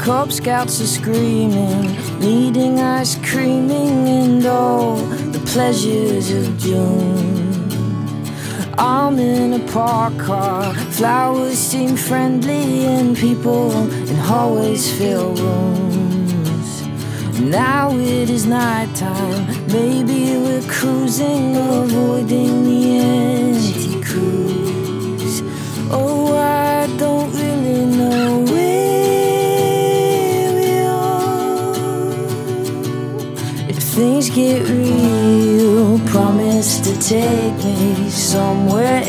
Cub Scouts are screaming, needing ice creaming and all the pleasures of June. I'm in a park car, flowers seem friendly and people in hallways fill rooms. Now it is nighttime, maybe we're cruising, avoiding the anti-cruise. Oh, I don't really know where we are. If things get real, promise to take me somewhere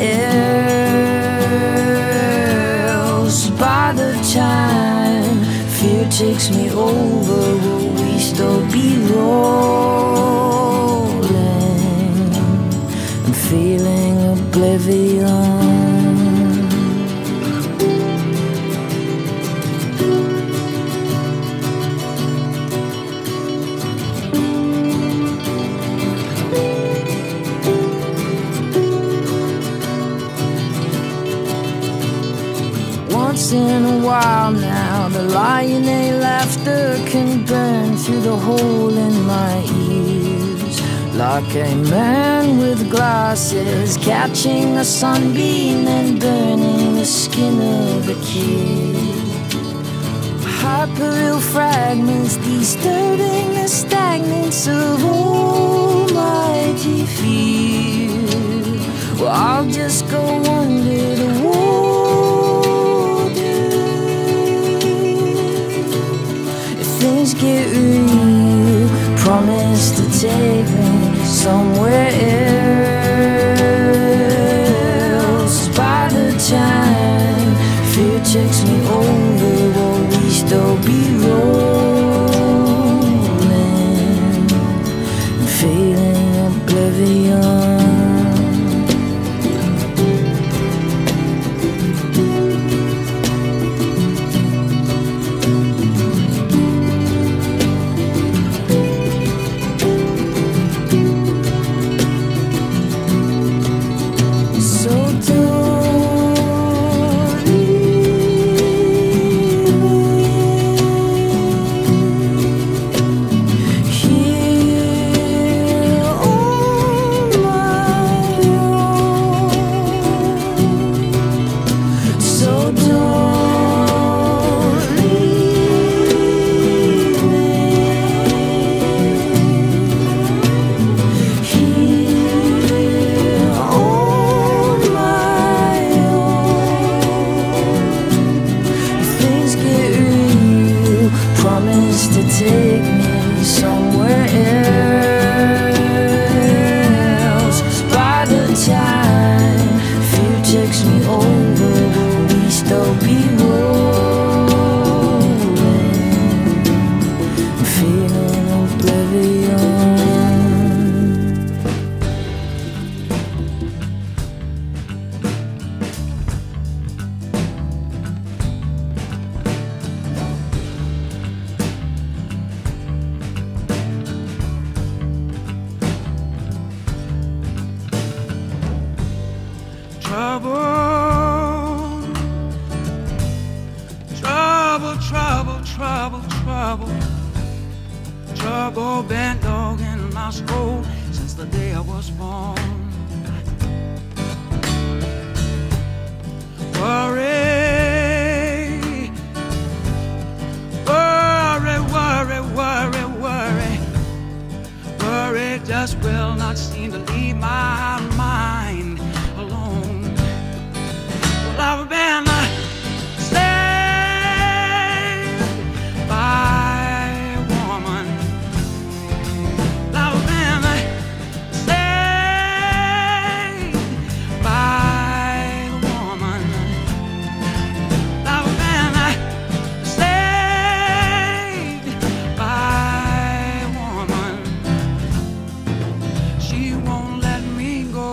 else. By the time fear takes me over, will we still be rolling? I'm feeling oblivion. Once in a while now, the lion-a laughter can burn through the hole in my ears, like a man with glasses catching a sunbeam and burning the skin of a kid. Hyperreal fragments disturbing the stagnance of almighty fear. Well, I'll just go under the water. Things get real, promise to take me somewhere else. By the time fear takes me over, will we still be rolling and feeling oblivion? Trouble been dogging my soul since the day I was born. Worry, worry, worry, worry, worry, worry just will not seem to leave my mind alone. Well, I've been saved by a woman. I've been saved by a woman. I've been saved by a woman. She won't let me go.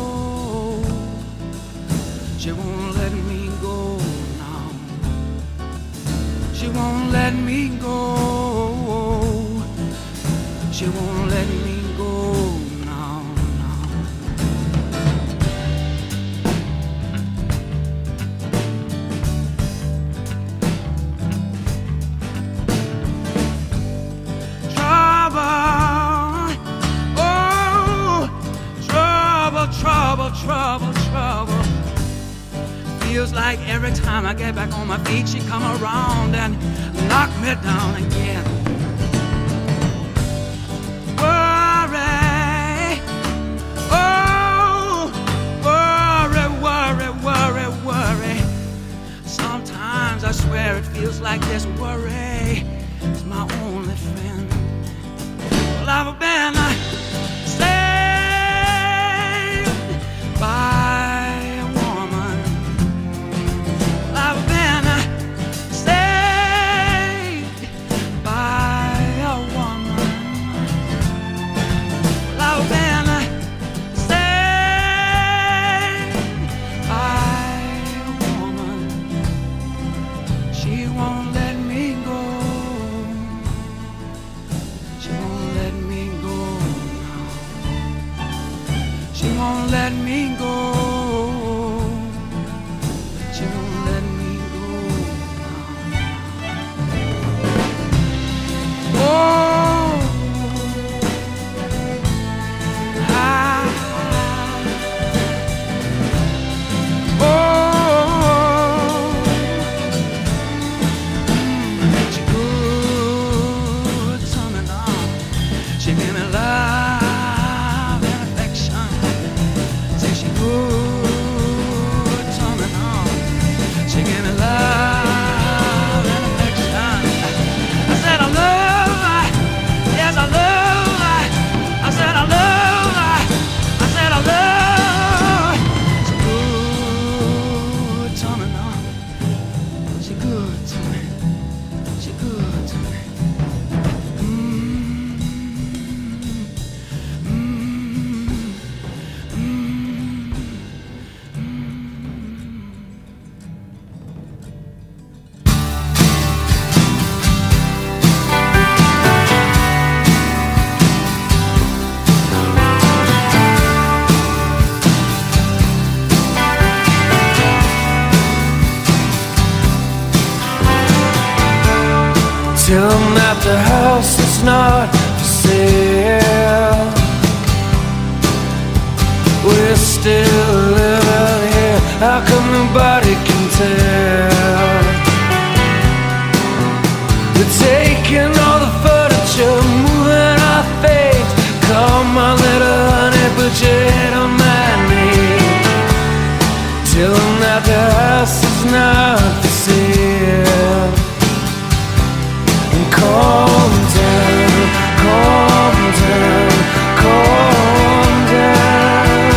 She won't let me go now. She won't let me go. She won't let me go now, now. like every time I get back on my feet, she come around and knock me down again. Worry, oh, worry, worry, worry, worry. Sometimes I swear it feels like this worry is my only friend. Well, I've been saved by a woman. I've been saved by a woman. I've been saved by a woman. She won't let me go. She won't let me go now. She won't let me go. She won't let me go now. Oh, she good to me now. She give me love and affection. Say she good to me now. She give me love and affection. I said I love her. Yes, I love her. I said I love her. I said I love her. She good to me now. She good to me. She good to me. Tell them that the house is not for sale. We're still living here. How come nobody can tell? We're taking all the furniture, moving our fate. Come on, little honey, put your head on my knee. Tell them that the house is not for sale. Calm down, calm down, calm down.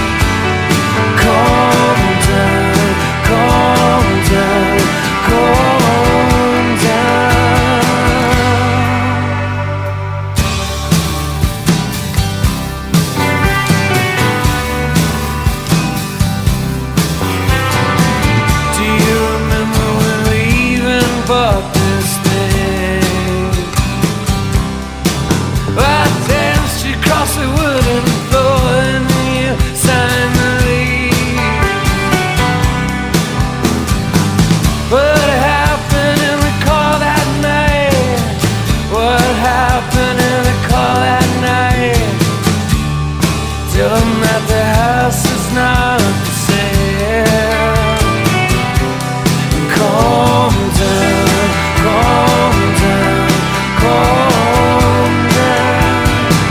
Calm down, calm down, calm down. Do you remember when we even bought this thing? I danced across the wooden floor and you signed the lease. What happened in the car that night? What happened in the car that night? Tell them that the house is not for sale. Calm down, calm down, calm down.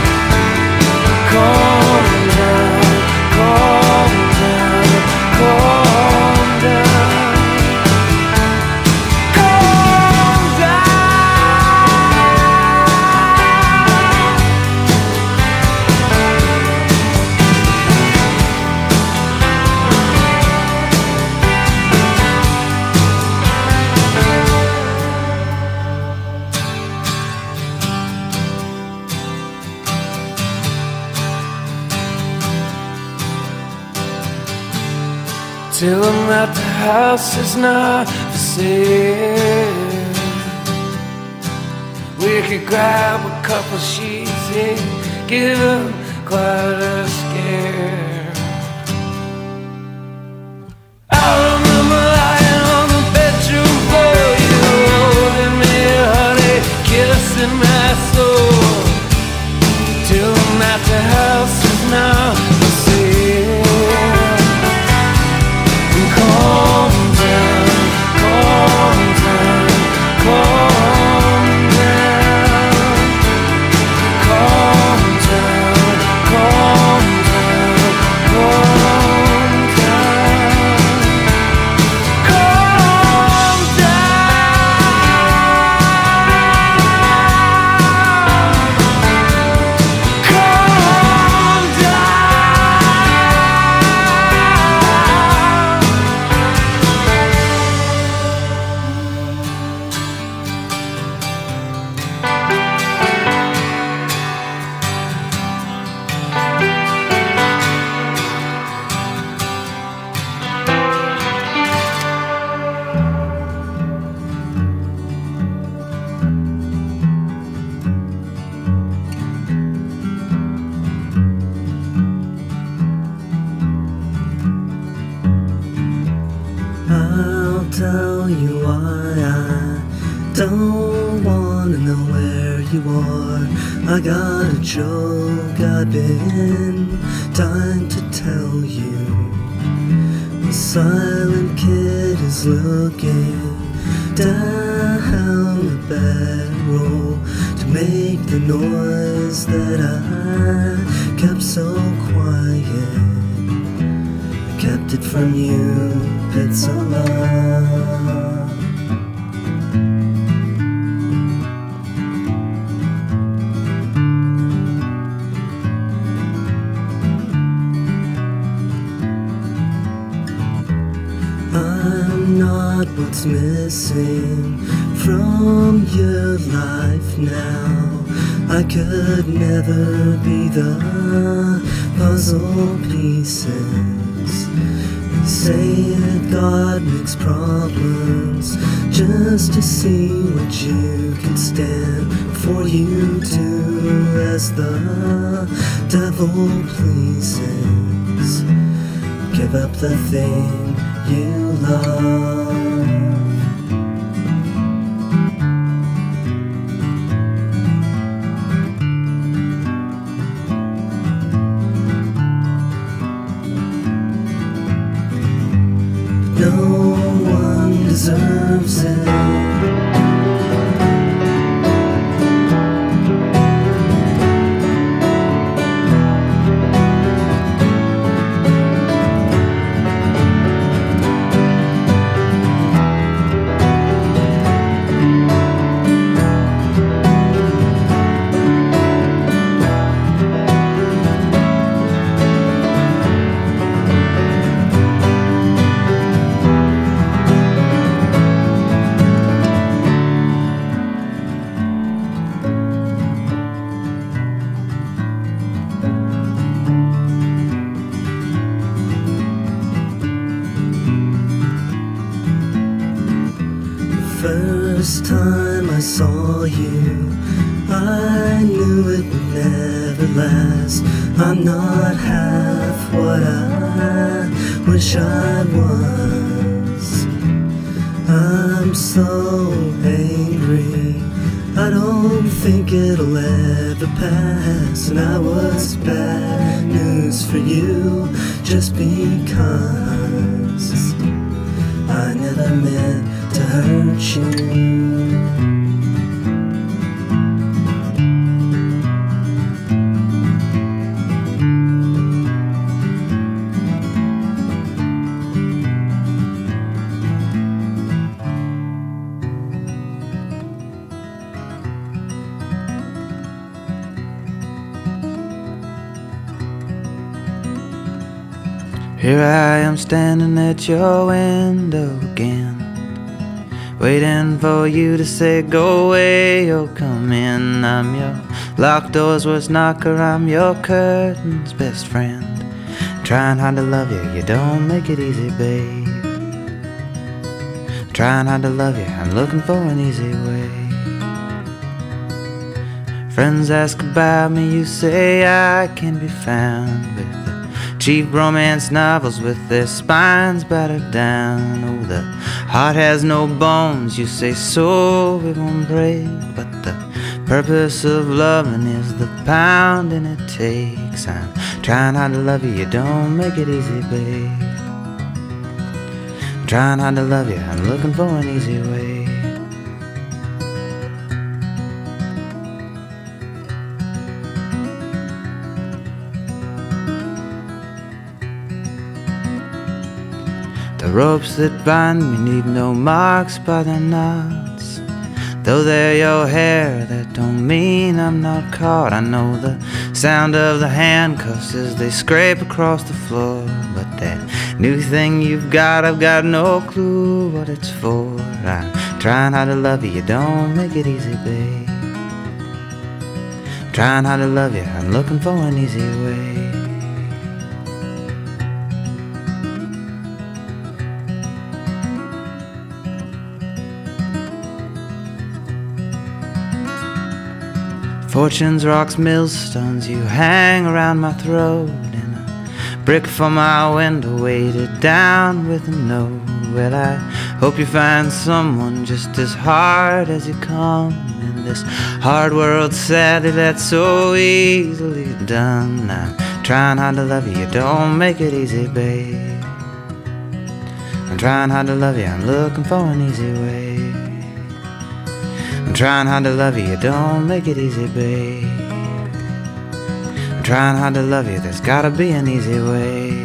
Calm down, calm down, calm down. Calm Tell them that the house is not for sale. We could grab a couple sheets and give them quite a scare. I remember lying on the bedroom floor, you holding me, honey, kissing my soul. Tell them that the house is not for sale. Calm tell you why I don't wanna know where you are. I got a joke I've been dying to tell you. The silent kid is looking down the barrel to make the noise that I kept so quiet. I kept it from you, it's a lie. I'm not what's missing from your life now. I could never be the puzzle pieces. They say that God makes problems just to see what you can stand. For you do as the devil pleases. Give up the thing you love. No one deserves it. First time I saw you, I knew it would never last. I'm not half what I wish I was. I'm so angry, I don't think it'll ever pass. And I was bad news for you just because I never meant to hurt you. Here I am standing at your window again, waiting for you to say go away or come in. I'm your locked door's worst knocker, I'm your curtain's best friend. Trying hard to love you, you don't make it easy, babe. Trying hard to love you, I'm looking for an easy way. Friends ask about me, you say I can be found with cheap romance novels with their spines battered down. Oh, the heart has no bones, you say, so it won't break. But the purpose of loving is the pounding it takes. I'm trying hard to love you, you don't make it easy, babe. I'm trying hard to love you, I'm looking for an easy way. The ropes that bind me need no marks by their knots. Though they're your hair, that don't mean I'm not caught. I know the sound of the handcuffs as they scrape across the floor. But that new thing you've got, I've got no clue what it's for. I'm trying hard to love you, you don't make it easy, babe. I'm trying hard to love you, I'm looking for an easy way. Fortunes, rocks, millstones, you hang around my throat. And a brick for my window weighted down with a note. Well, I Hope you find someone just as hard as you come in this hard world, sadly that's so easily done. I'm trying hard to love you, don't make it easy, babe. I'm trying hard to love you, I'm looking for an easy way. I'm trying hard to love you, don't make it easy, babe. I'm trying hard to love you, there's gotta be an easy way.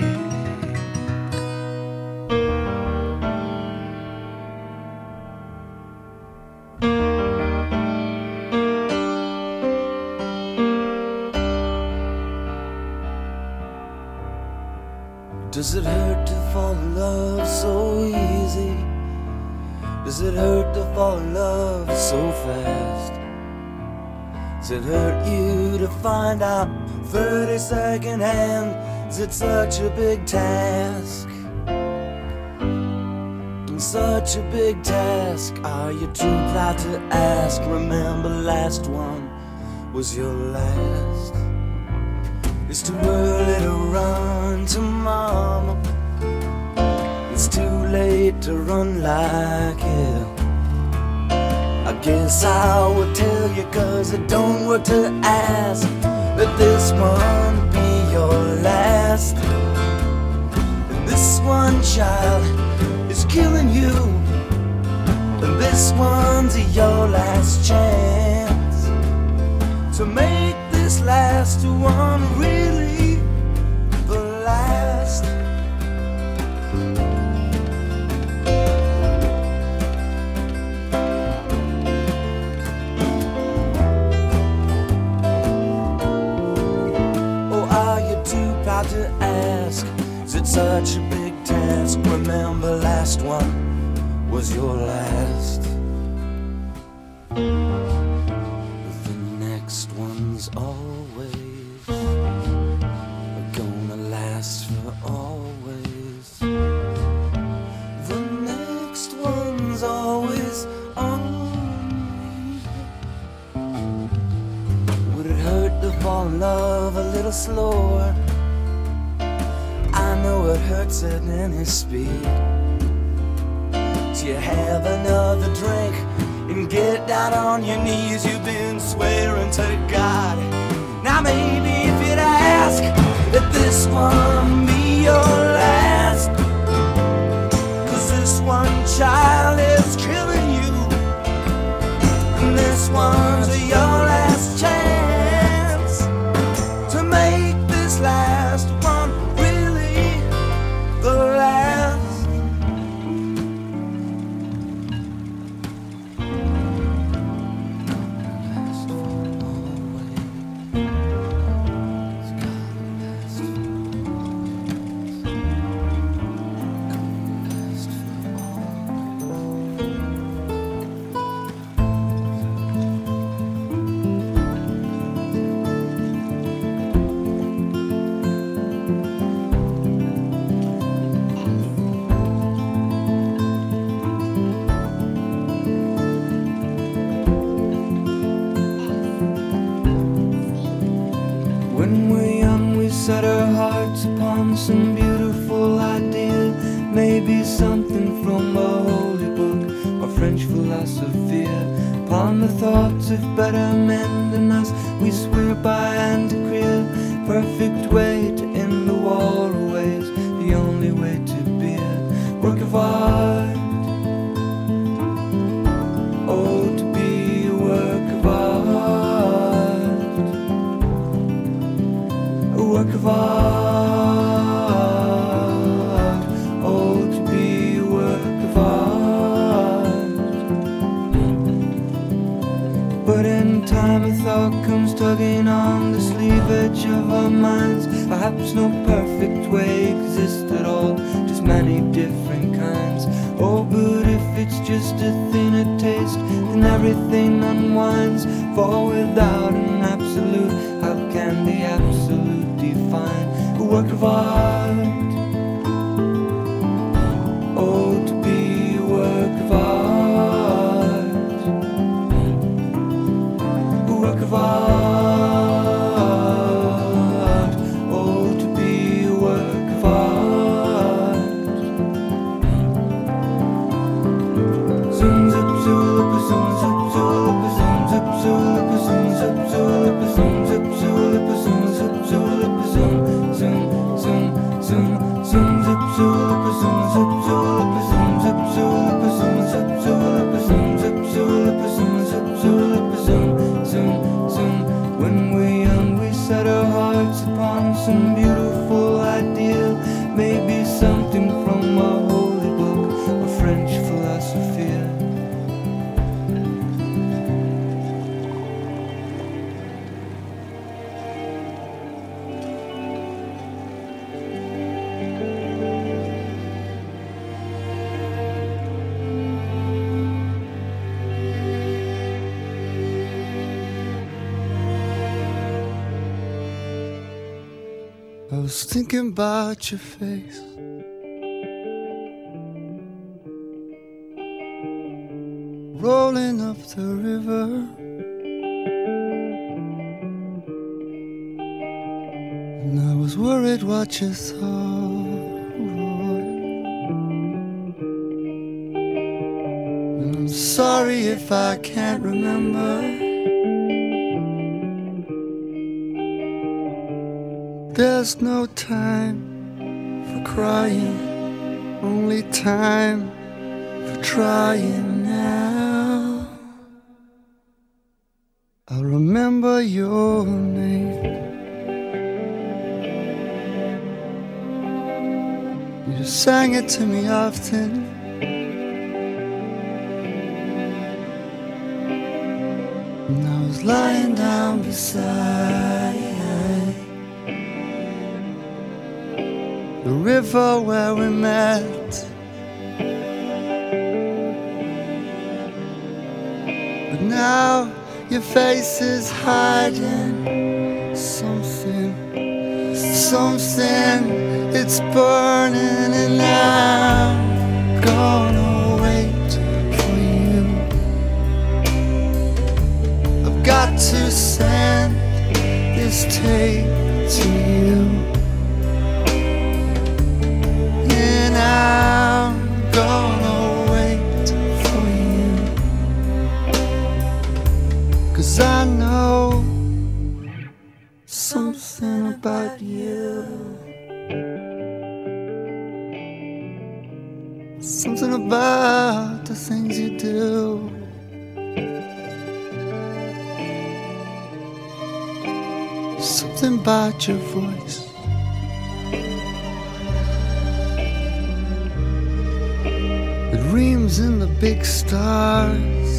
Does it hurt to fall in love so easy? Does it hurt to fall in love so fast? Does it hurt you to find out 30-second hand? Is it such a big task? Such a big task. Are you too proud to ask? Remember, last one was your last. It's too early to run to mama. It's too late to run like hell. I guess I would tell you, 'cause it don't work to ask, that this one be your last. And this one, child, is killing you. And this one's your last chance to make this last one really the last. Oh, are you too proud to ask? Is it such a big task? Remember, last one was your last. The next one's always gonna last for always. The next one's always on me. Would it hurt to fall in love a little slower? I know it hurts at any speed. You have another drink and get down on your knees. You've been swearing to God. Now maybe if you'd ask that this one be your last, 'cause this one, child, is killing you. And this one's your last chance to make this last one really the last. When we're young, we set our hearts upon some beautiful idea. Maybe something from a holy book or French philosophy. Upon the thoughts of better men than us, we swear by and decree. Perfect way to end the war ways, the only way to be a work of art. Oh, to be a work of art. A work of art. Oh, to be a work of art. But in time a thought comes tugging on the sleeve edge of our minds. Perhaps no perfect way exists at all, just many different kinds. Oh, but if it's just a thinner taste, then everything unwinds. For without an absolute, how can the absolute define a work of art? Oh, to be a work of art. A work of art. Oh, to be a work of art. I was thinking about your face. Rolling up the river, and I was worried what you thought. And I'm sorry if I can't remember. There's no time for crying, only time for trying now. I remember your name. You sang it to me often. And I was lying down beside the river where we met. But now your face is hiding something, it's burning, and I'm gonna wait for you. I've got to send this tape to you. I'm gonna wait for you, 'cause I know something about you, something about the things you do. Something about your voice. Dreams in the big stars.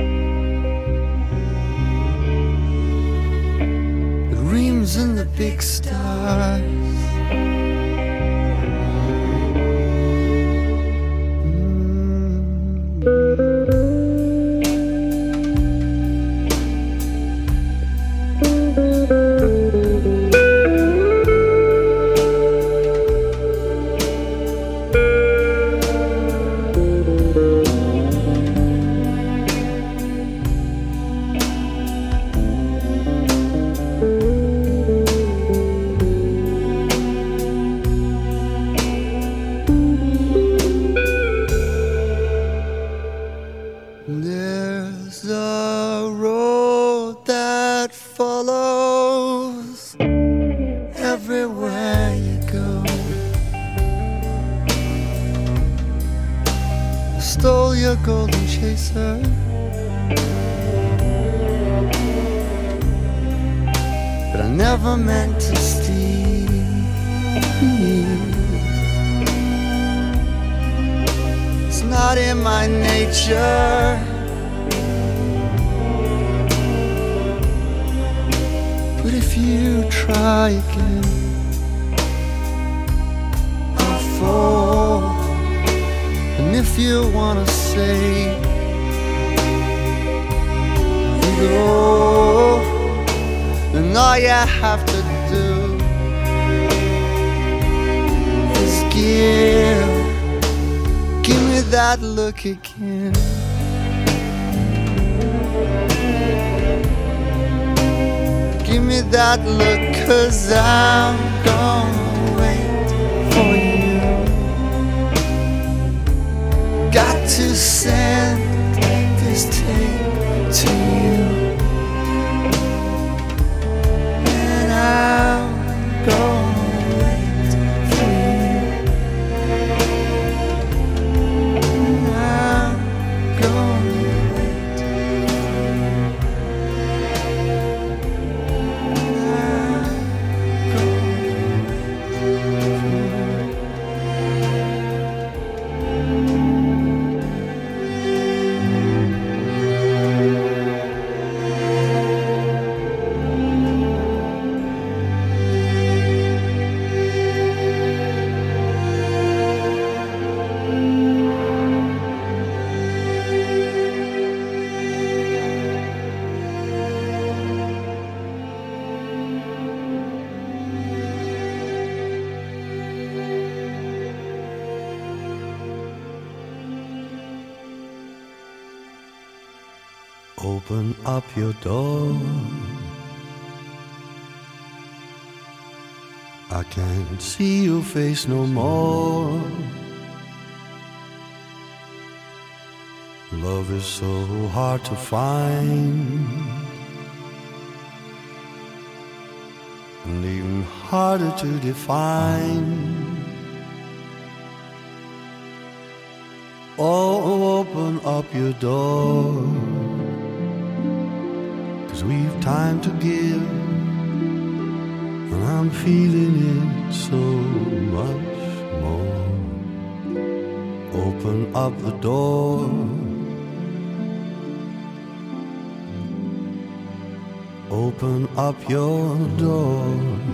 Dreams in the big stars. There's a road that follows everywhere you go. I stole your golden chaser, but I never meant to steal you. It's not in my nature. But if you try again, I'll fall. And if you wanna say you go, then all you have to do is give me that look again. Give me that look, 'cause I'm gonna wait for you. Got to send this tape to you, and I'm gonna wait for you. And I'm gonna wait for you. Open up your door. I can't see your face no more. Love is so hard to find, and even harder to define. Oh, open up your door, 'cause we've time to give, and I'm feeling it so much more. Open up the door. Open up your door.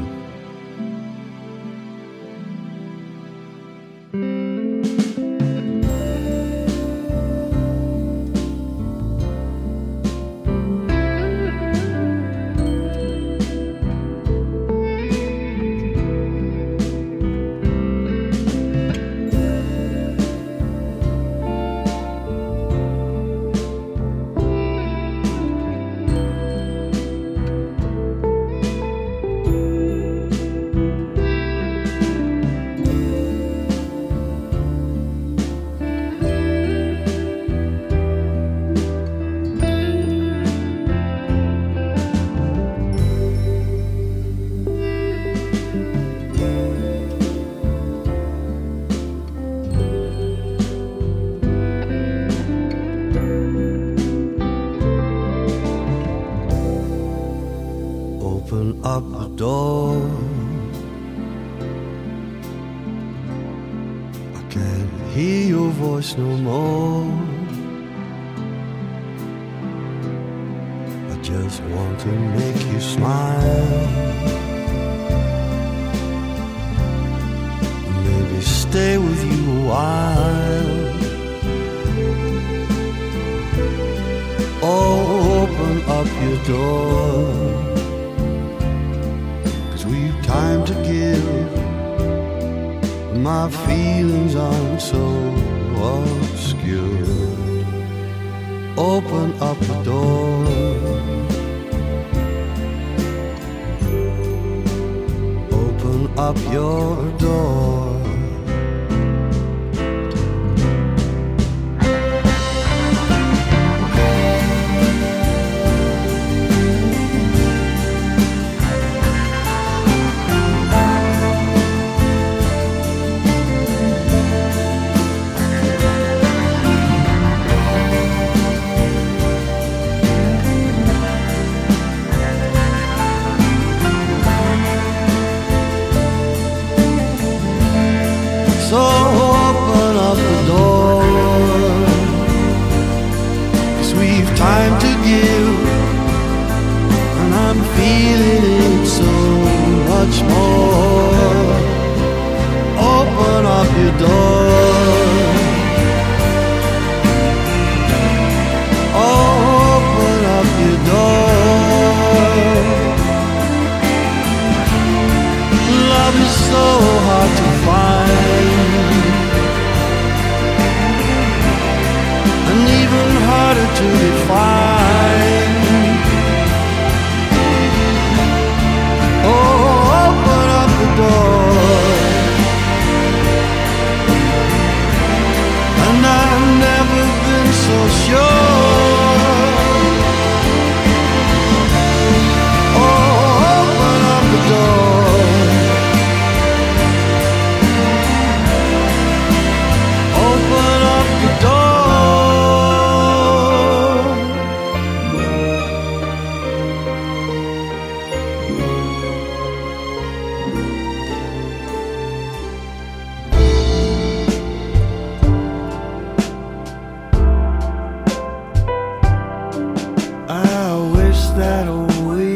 Open up the door. I can't hear your voice no more. I just want to make you smile, maybe stay with you a while. Oh, open up your door, we've time to give. My feelings aren't so obscure. Open up the door. Open up your door. So open up the door, 'cause we've time to give, and I'm feeling it so much more. Open up your door. Open up your door. Love is so hard to find, and even harder to define. Oh, open up the door, and I've never been so sure. Oh, open up the door. Open up the door. I wish that we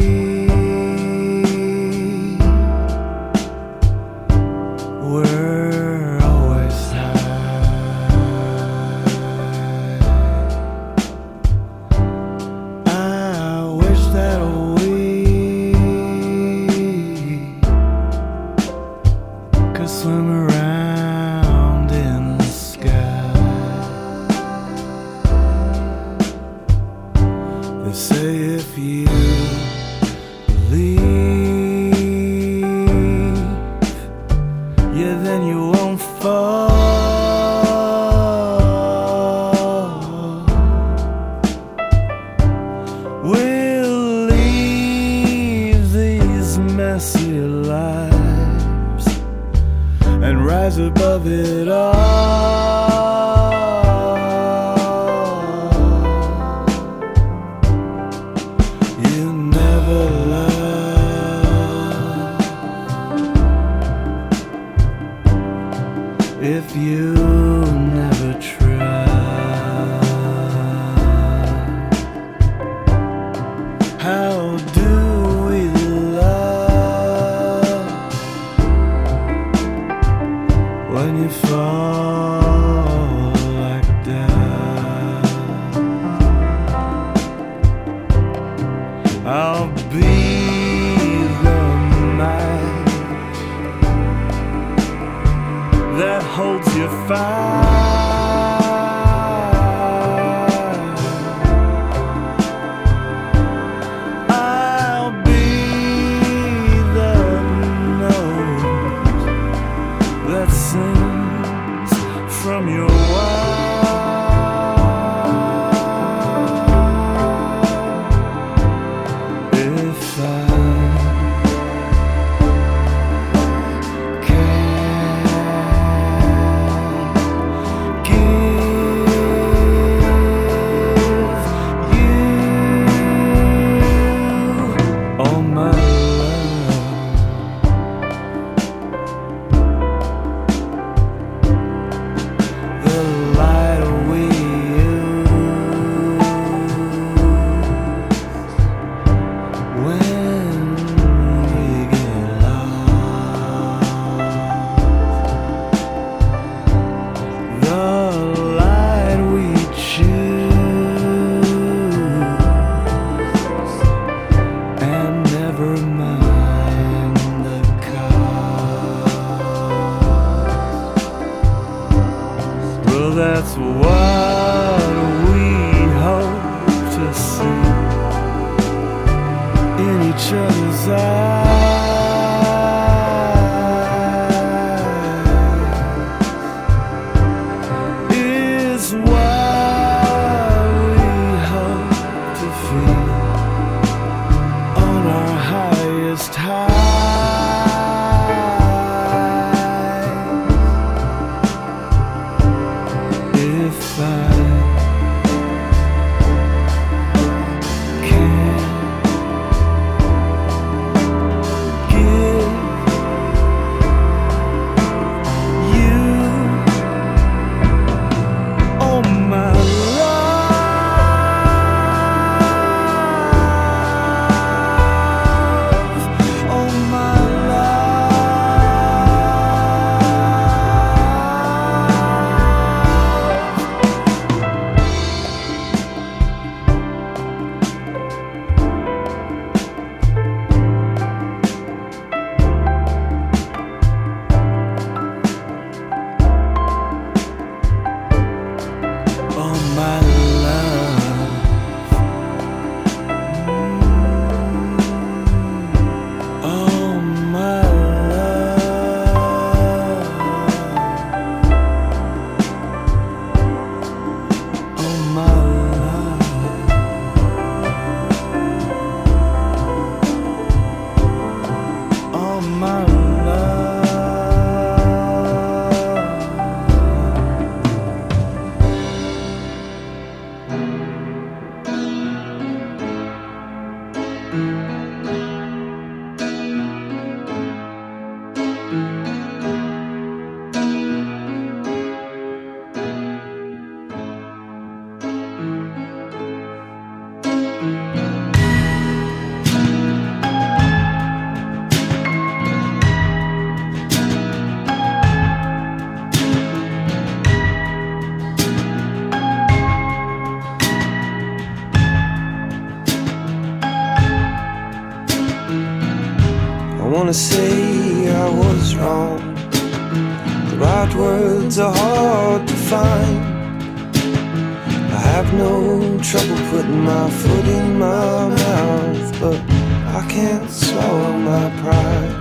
were always high. I wish that we could swim around in the sky. wanna say if you believe, yeah, then you won't fall. We'll leave these messy lives and rise above it all. If you never try, how do we love when you fall like that? I'll be the man that holds you fast. I'll be the note that sings from your if I that's what we hope to see in each other's eyes is what we hope to feel on our highest high. If I can give you all my love, all my wanna say I was wrong. The right words are hard to find. I have no trouble putting my foot in my mouth, but I can't swallow my pride.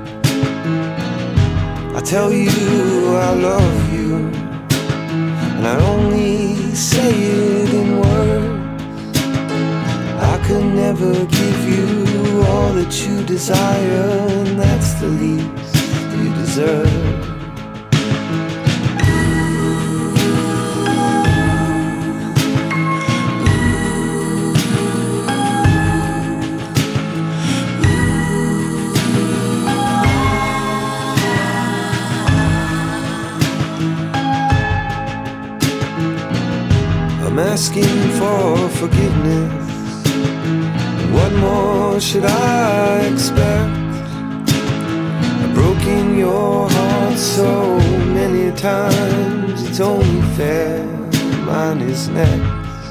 I tell you I love you, and I only say it in words. I could never give you all that you desire, and that's the least you deserve. I'm asking for forgiveness. What more should I expect? I've broken your heart so many times, it's only fair mine is next.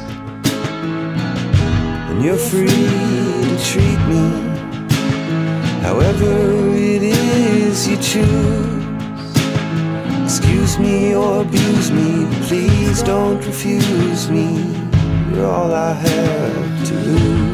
And you're free to treat me however it is you choose. Excuse me or abuse me, please don't refuse me. You're all I have to lose.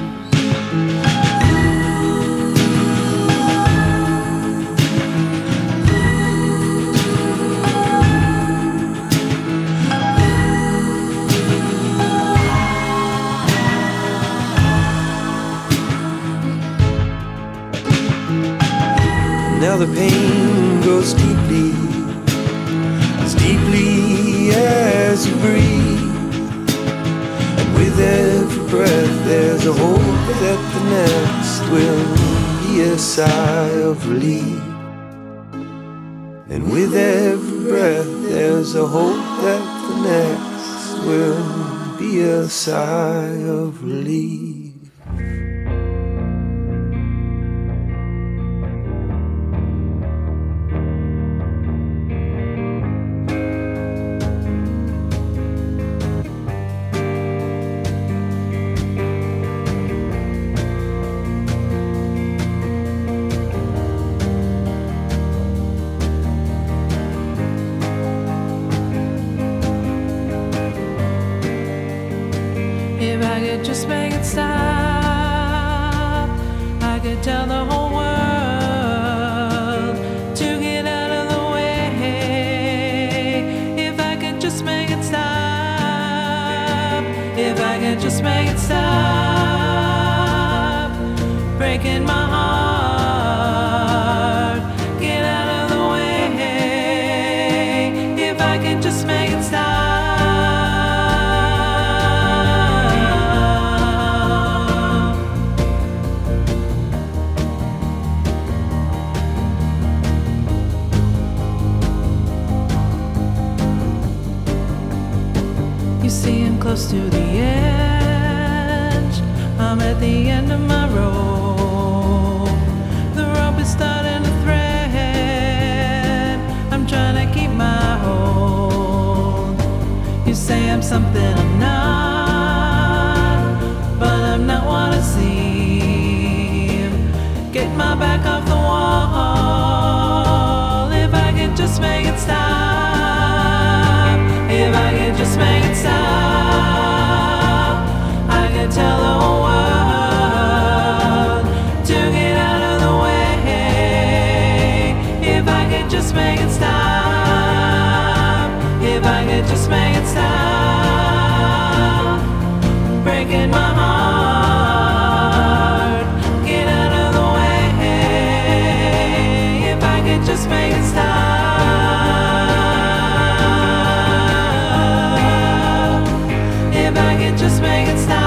Now the pain goes deeply, as deeply as you breathe. And with every breath there's a hope that the next will be a sigh of relief. And with every breath there's a hope that the next will be a sigh of relief. If I could just make it stop, I could tell the whole world to get out of the way. If I could just make it stop, if I could just make it stop, breaking my heart, get out of the way. If I could just make it stop. You see I'm close to the edge, I'm at the end of my rope. The rope is starting to thread, I'm trying to keep my hold. You say I'm something I'm not, but I'm not what I seem. Get my back off the wall. If I could just make it stop, if I could just make it stop, I could tell the whole world to get out of the way. If I could just make it stop, if I could just make it stop, breaking my heart, get out of the way. If I could just make it stop. Just make it stop.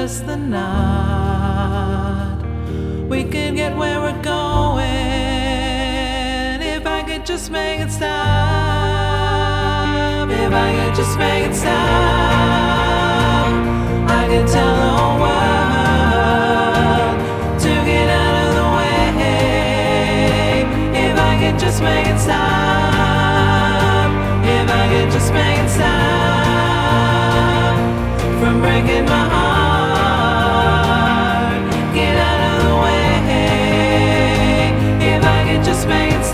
us the nod. We could get where we're going if I could just make it stop. If I could just make it stop, I could tell the whole world to get out of the way. If I could just make it stop, if I could just make it stop from breaking my heart, get out of the way. If I could just make it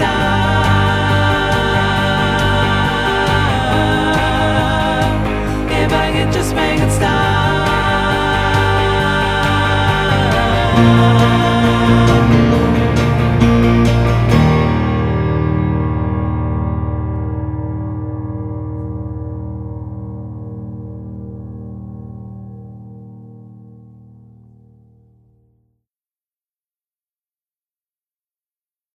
stop, if I could just make it stop.